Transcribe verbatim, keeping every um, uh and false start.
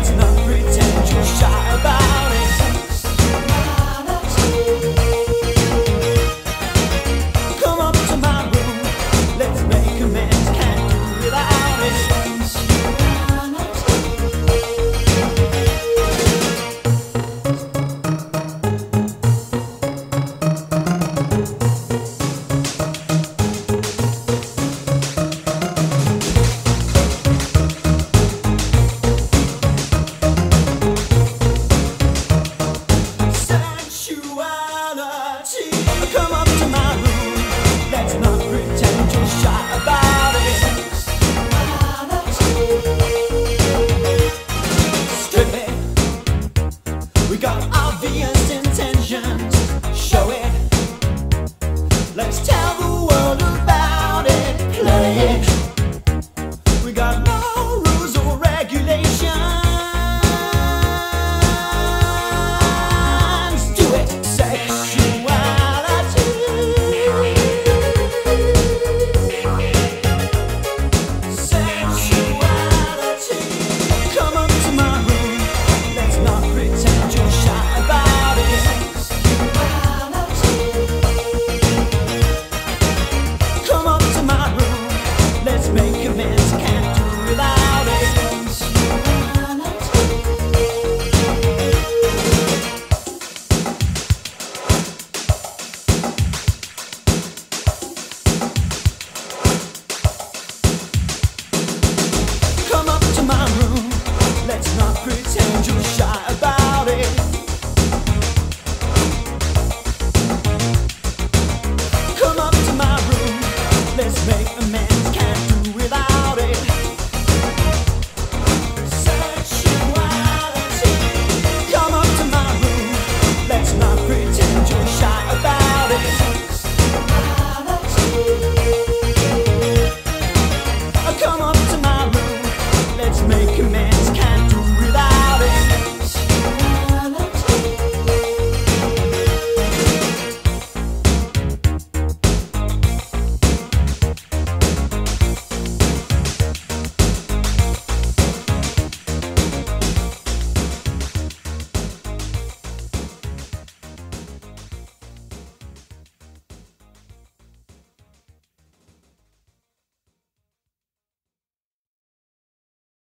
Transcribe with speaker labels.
Speaker 1: Let's not pretend you're shy about it. Come up to my room, let's make amends. Can't do without it. Come up to my room, let's not pretend you're shy about it. Strip it, we got obvious intentions. Show it, let's tell the world about it. Play it, we got no rules or regulations. Do it, sexual. Let's make amends, can't do without it. Come up to my room, let's not pretend you're shy.